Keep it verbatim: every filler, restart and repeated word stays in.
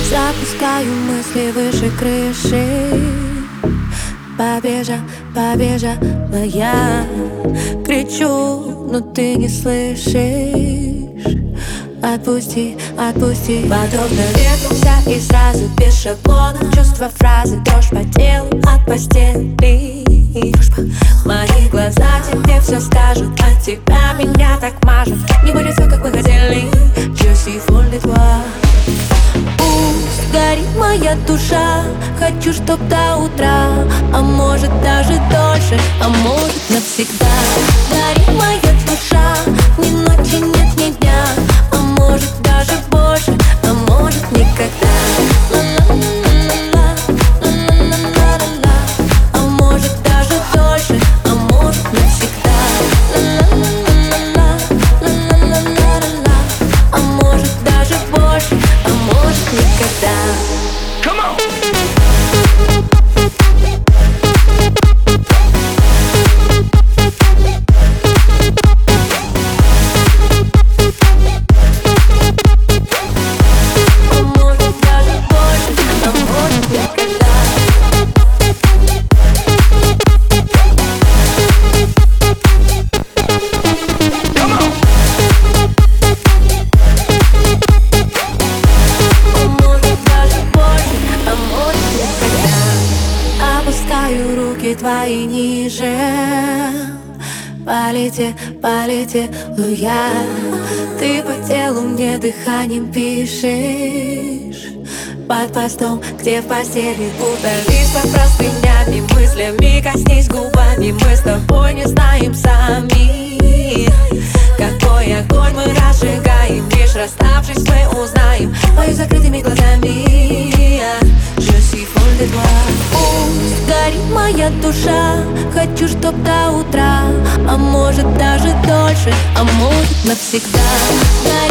Запускаю мысли выше крыши. Побежа, побежала я. Кричу, но ты не слышишь. Отпусти, отпусти. Подобно ветру вся и сразу без шаблона. Чувства, фразы, дрожь по телу от постели. Мои глаза тебе все скажут, от тебя меня так мажут. Не будет все, как мы хотели. Je suis folle de toi. Пусть горит моя душа, хочу, чтоб до утра, а может даже дольше, а может навсегда. Горит моя душа, ни ночи нет, ни дня, а может даже больше, а может никогда. А может даже дольше, а может навсегда. А может даже больше, а может никогда. Come on! Руки твои ниже. Полетел, полетела я. Ты по телу мне дыханием пишешь. Под постом, где в постели утолись под простынями, мыслями коснись губами. Мы с тобой не знаем сами, какой огонь мы разжигаем. Лишь расставшись мы узнаем, пою закрытыми глазами. Je suis folle de toi. Пусть горит моя душа, хочу, чтоб до утра, а может даже дольше, а может навсегда.